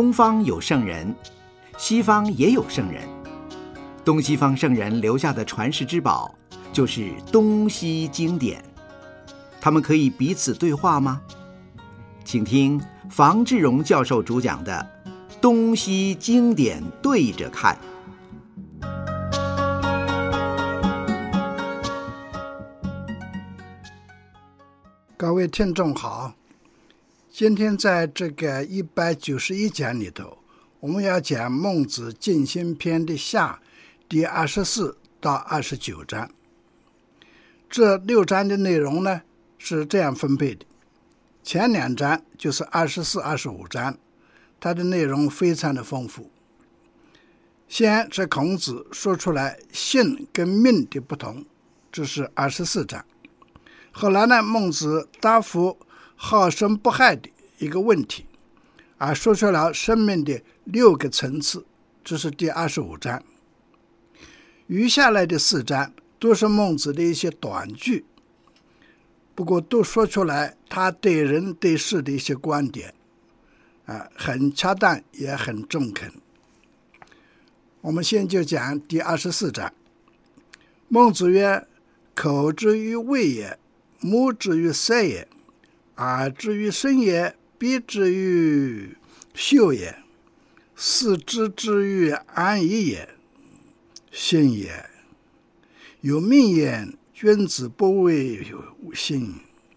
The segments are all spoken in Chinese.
东方有圣人，西方也有圣人。东西方圣人留下的传世之宝，就是东西经典。他们可以彼此对话吗？请听房志荣教授主讲的《东西经典对着看》。 各位听众好，今天在这个191讲里头，我们要讲孟子尽心篇的下第24到29章。这6章的内容呢是这样分配的，前2章就是24、25章，它的内容非常的丰富。先是孔子说出来信跟命的不同，这是24章。后来呢，孟子答复好生不害的一个问题，说出了生命的6个层次，这是第25章。余下来的4章都是孟子的一些短句，不过都说出来他对人对事的一些观点，很恰当也很中肯。我们先就讲第24章。孟子曰：口之于味也，目之于色也，耳之于声也，鼻之于嗅也，四肢之于安逸也，信也。有命焉，君子不为信。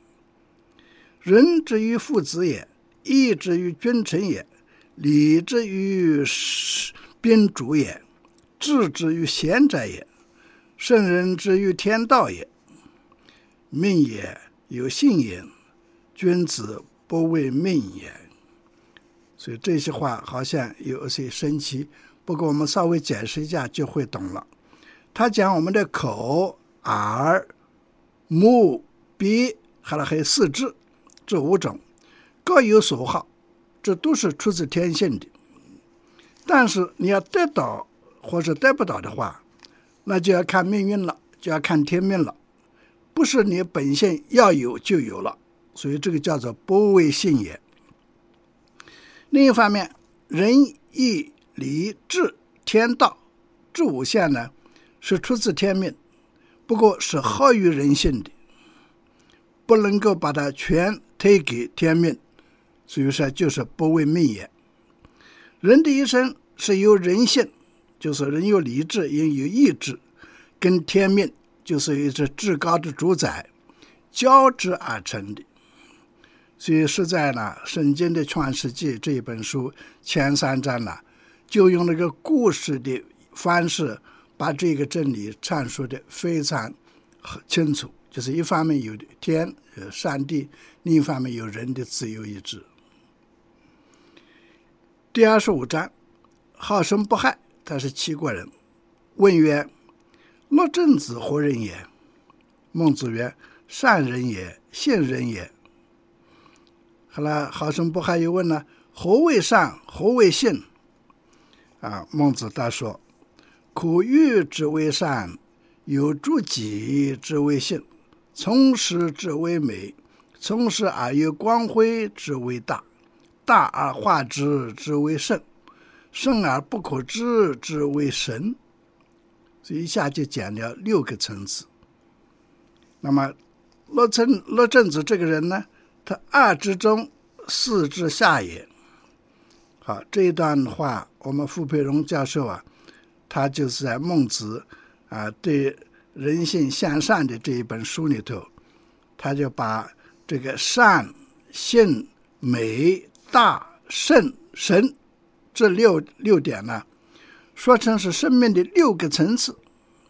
仁之于父子也，义之于君臣也，礼之于宾主也，智之于贤者也，圣人之于天道也。命也，有信也，君子不为命也。所以这些话好像有些神奇，不过我们稍微解释一下就会懂了。他讲我们的口、耳、目、鼻还有四肢，这5种各有所好，这都是出自天性的。但是你要得到或者得不到的话，那就要看命运了，就要看天命了，不是你本性要有就有了，所以这个叫做不为信也。另一方面，仁义礼智天道这5项呢，是出自天命，不过是好于人性的，不能够把它全推给天命，所以说就是不为命也。人的一生是由人性，就是人有理智，人有意志，跟天命就是一只至高的主宰交织而成的。所以实在呢，圣经的创世纪这一本书前3章呢，就用那个故事的方式把这个真理阐述的非常清楚，就是一方面有天上帝，另一方面有人的自由意志。第25章，好生不害，他是齐国人，问曰：乐正子何人也？孟子曰：善人也，信人也。后来好生不害又问了：何为善，何为信？孟子答说：苦欲之为善，有助己之为信，从事之为美，从事而有光辉之为大，大而化之为圣，圣而不可知之为神。所以一下就讲了6个层次。那么乐正子这个人呢，他2之中4之下也。好，这一段话我们傅培荣教授他就是在孟子对人性向善的这一本书里头，他就把这个善、信、美、大、圣、神这六点呢，说成是生命的6个层次。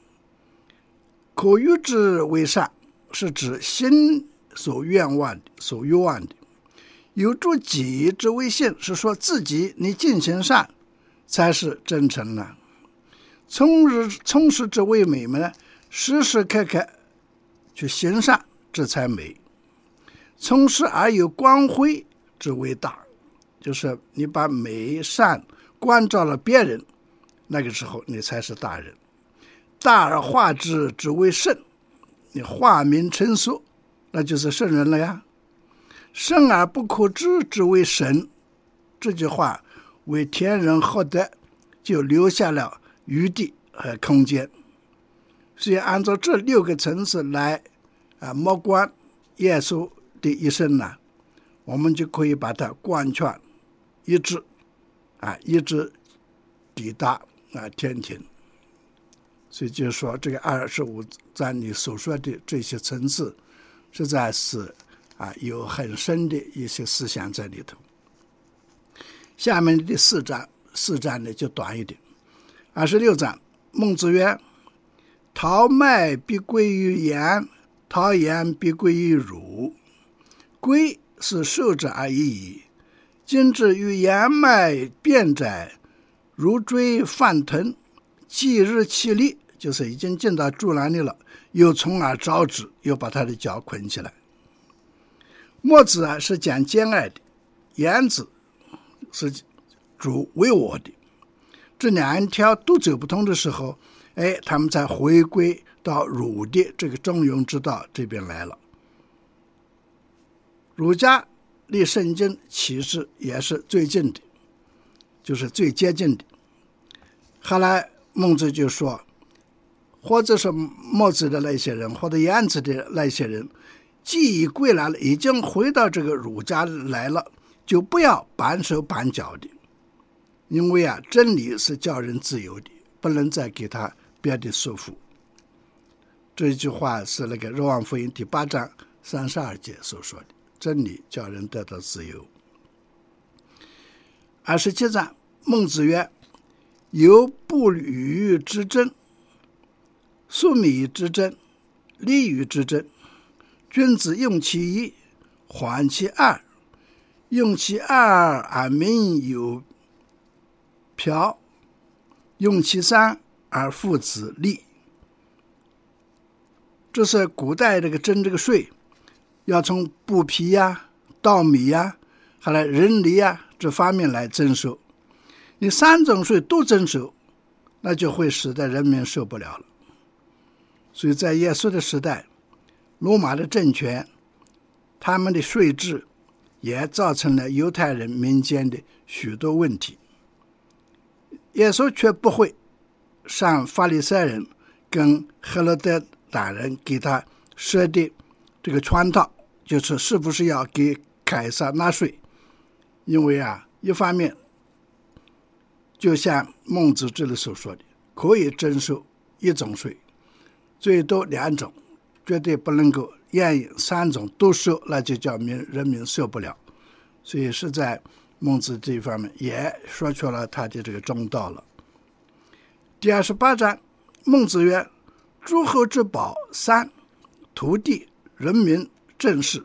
可欲之为善，是指心所愿望的，所欲望的。有助己之为信，是说自己你进行善才是真诚的。从事之为美呢，时时刻刻去行善，这才美。从事而有光辉之为大，就是你把美善关照了别人，那个时候你才是大人。大而化之为圣，你化名成俗，那就是圣人了呀。圣而不可知之为神，这句话为天人获得就留下了余地和空间。所以按照这6个层次来默观耶稣的一生呢，我们就可以把它贯穿一直抵达天庭。所以就是说这个25章里所说的这些层次实在是有很深的一些思想在里头。下面的4章呢就短一点。26章，孟子曰：陶麦必归于盐，陶盐必归于汝。归是受之而已矣。今之于盐麦变窄，如锥泛腾，继日其力，就是已经进到竹篮里了，又从而招之，又把他的脚捆起来。墨子是讲兼爱的，颜子是主为我的。这两条都走不通的时候，他们才回归到儒的这个中庸之道这边来了。儒家离圣经其实也是最近的，就是最接近的。后来孟子就说，或者是墨子的那些人，或者颜子的那些人，既已归来了，已经回到这个儒家来了，就不要绑手绑脚的。因为真理是叫人自由的，不能再给他别的束缚。这句话是那个《若望福音》第8章32节所说的，真理叫人得到自由。27章，孟子曰：有不与之争，粟米之争，利与之争。君子用其一，缓其二，用其二而民有瓢，用其三而父子利。这是古代这个征这个税，要从布匹稻米还来人力这方面来征收。你3种税都征收，那就会使得人民受不了了。所以在耶稣的时代，罗马的政权，他们的税制也造成了犹太人民间的许多问题。耶稣却不会像法利赛人跟赫罗德党人给他设的这个圈套，就是是不是要给凯撒纳税。因为一方面就像孟子这里所说的，可以征收1种税，最多2种，绝对不能够3种都收，那就叫人民受不了。所以是在孟子这一方面也说出了他的这个中道了。第28章，孟子曰：诸侯之宝3，土地、人民、政事。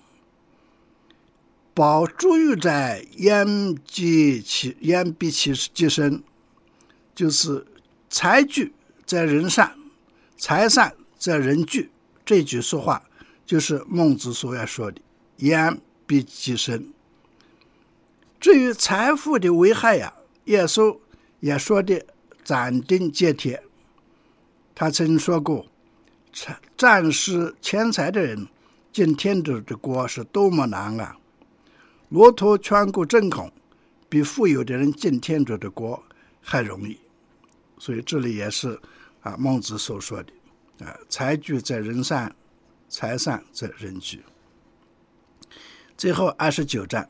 宝珠玉在焉必其身，就是财具在人善，财善在人具。这句说话就是孟子所要说的焉必其身。至于财富的危害耶稣也说的斩钉截铁。他曾说过，战失钱财的人进天主的国是多么难啊！骆驼穿过针孔，比富有的人进天主的国还容易。所以这里也是孟子所说的财具在人善，财善在人具。最后29章，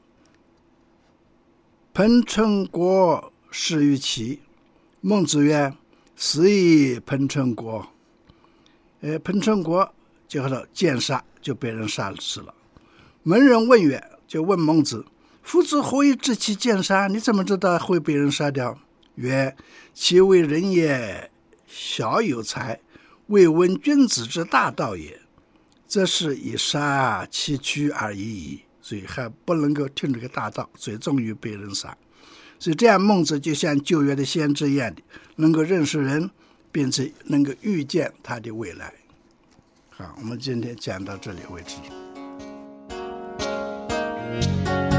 彭城国始于齐。孟子曰：死以彭城国。彭城国就剑杀，就被人杀死了。门人问曰，就问孟子：夫子何以知其剑杀？你怎么知道会被人杀掉？曰：其为人也小有才，未闻君子之大道也，则是以杀其躯而已矣。所以还不能够听这个大道，最终于被人杀。所以这样孟子就像旧约的先知一样的，能够认识人，并且能够预见他的未来。好，我们今天讲到这里为止。